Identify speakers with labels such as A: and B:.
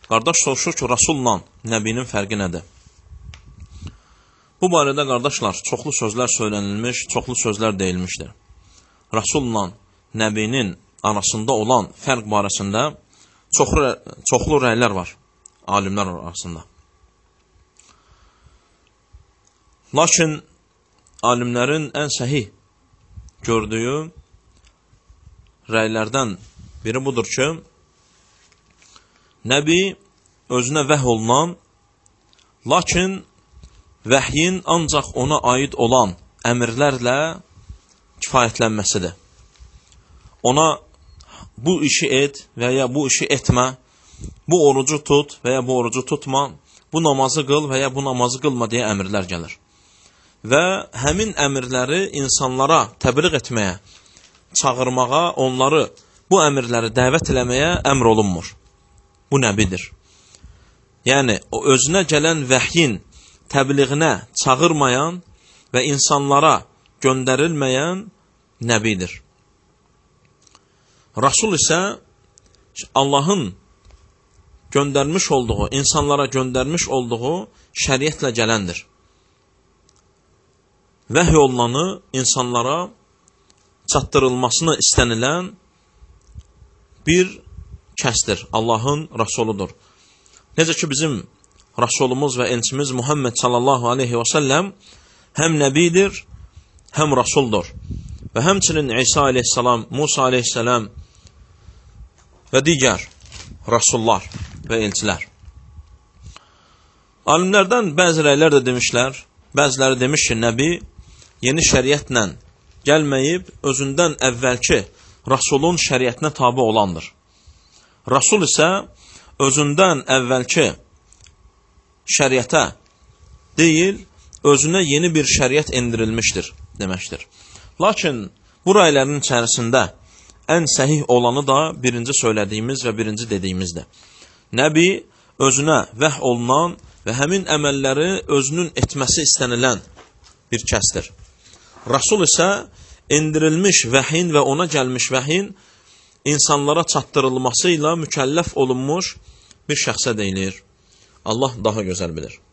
A: Qardaş soruşur ki, Rasulla Nəbinin fərqi nədir? Bu barədə qardaşlar, çoxlu sözlər söylənilmiş, çoxlu sözlər deyilmişdir. Rasulla Nəbinin arasında olan fərq barəsində çoxlu rəylər var alimlər arasında. Lakin alimlərin ən səhih gördüyü rəylərdən biri budur ki, Nəbi özünə vəhy olunan, lakin vəhyin ancaq ona aid olan əmrlərlə kifayətlənməsidir. Ona bu işi et və ya bu işi etmə, bu orucu tut və ya bu orucu tutma, bu namazı qıl və ya bu namazı qılma deyə əmrlər gəlir. Və həmin əmrləri insanlara təbliğ etməyə, çağırmağa, onları bu əmrləri dəvət eləməyə əmr olunmur. Bu nəbidir. Yəni, o özünə gələn vəhyin təbliğinə çağırmayan və insanlara göndərilməyən nəbidir. Rasul isə Allahın göndərmiş olduğu, insanlara göndərmiş olduğu şəriətlə gələndir. Vəhy olunanı insanlara çatdırılmasını istənilən bir kəsdir. Allahın Rasuludur. Necə ki, bizim Rasulumuz və elçimiz Muhammed sallallahu aleyhi və səlləm həm nəbidir, həm Rasuldur. Və həmçinin İsa aleyhissalam, Musa aleyhissalam və digər Rasullar və elçilər. Alimlərdən bəzi rəylər də demişlər, bəziləri demiş ki, nəbi yeni şəriətlə gəlməyib, özündən əvvəlki Rasulun şəriətinə tabi olandır. Rasul isə özündən əvvəlki şəriətə deyil, özünə yeni bir şəriət endirilmişdir deməkdir. Lakin bu rəylərin içərisində ən səhih olanı da birinci söylədiyimiz və birinci dediyimizdir. Nəbi özünə vəhy olunan və həmin əməlləri özünün etməsi istənilən bir kəsdir. Rasul isə endirilmiş vəhyin və ona gəlmiş vəhyin insanlara çatdırılması ilə mükəlləf olunmuş bir şəxsə deyilir. Allah daha gözəl bilir.